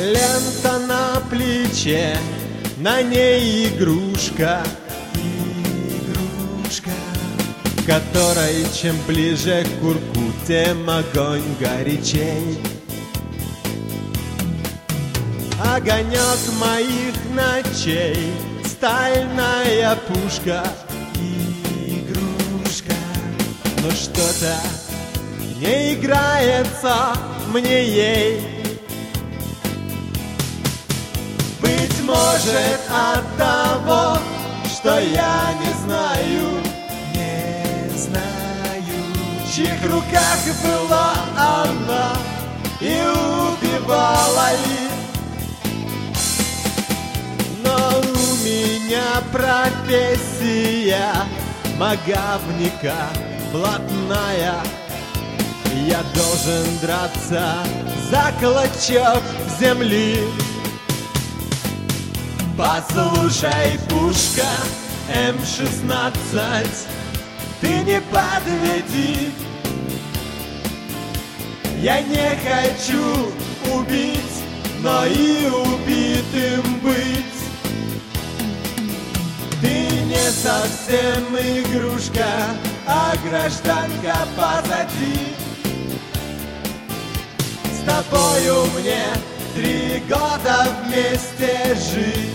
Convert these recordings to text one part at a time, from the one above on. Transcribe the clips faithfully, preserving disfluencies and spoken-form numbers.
Лента на плече, на ней игрушка, игрушка, которой чем ближе к курку, тем огонь горячей. Огонек моих ночей, стальная пушка, игрушка, но что-то не играется мне ей. Быть может, от того, что я не знаю, не знаю, в чьих руках была она и убивала ли. Но у меня профессия магавника блатная. Я должен драться за клочок земли. Послушай, пушка эм шестнадцать, ты не подведи. Я не хочу убить, но и убитым быть. Ты не совсем игрушка, а гражданка позади. С тобою мне три года вместе жить.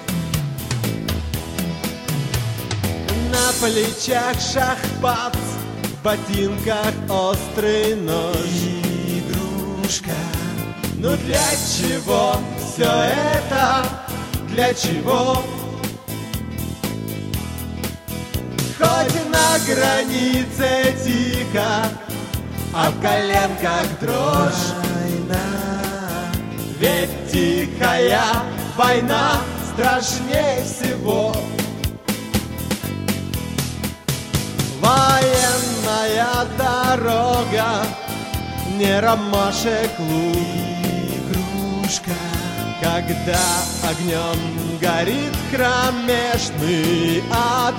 На плечах шахпат, в ботинках острый нож. Игрушка, ну для чего все это? Для чего? Хоть на границе тихо, а в коленках дрожь. Ведь тихая война страшнее всего. Военная дорога, не ромашек луг. Игрушка, когда огнем горит кромешный ад,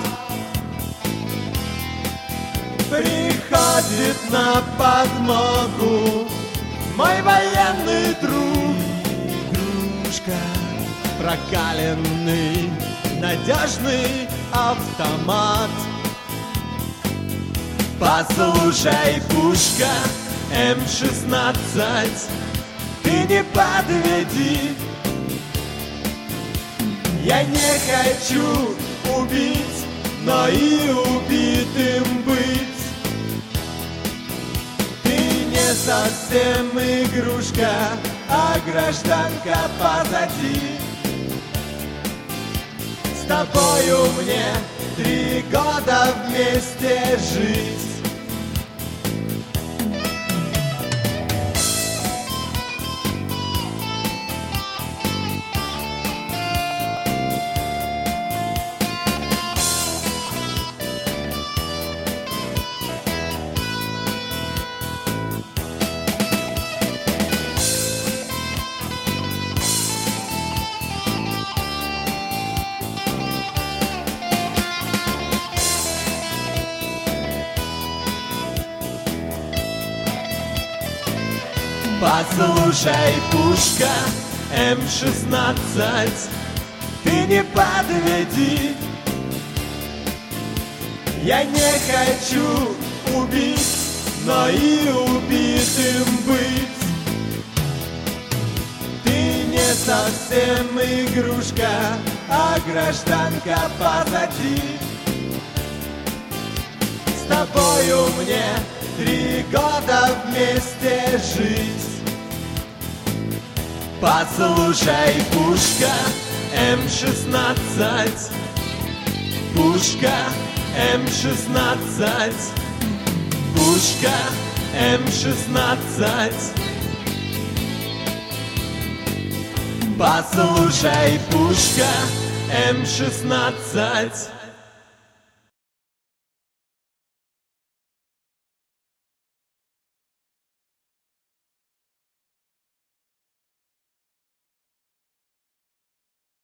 приходит на подмогу мой военный друг. Игрушка, прокаленный, надежный автомат. Послушай, пушка эм шестнадцать, ты не подведи. Я не хочу убить, но и убитым быть. Ты не совсем игрушка, а гражданка позади. С тобою мне три года вместе жить. Послушай, пушка эм шестнадцать, ты не подведи. Я не хочу убить, но и убитым быть. Ты не совсем игрушка, а гражданка позади. С тобою мне три года вместе жить. Послушай, пушка эм шестнадцать, пушка эм шестнадцать, пушка эм шестнадцать. Послушай, пушка эм шестнадцать.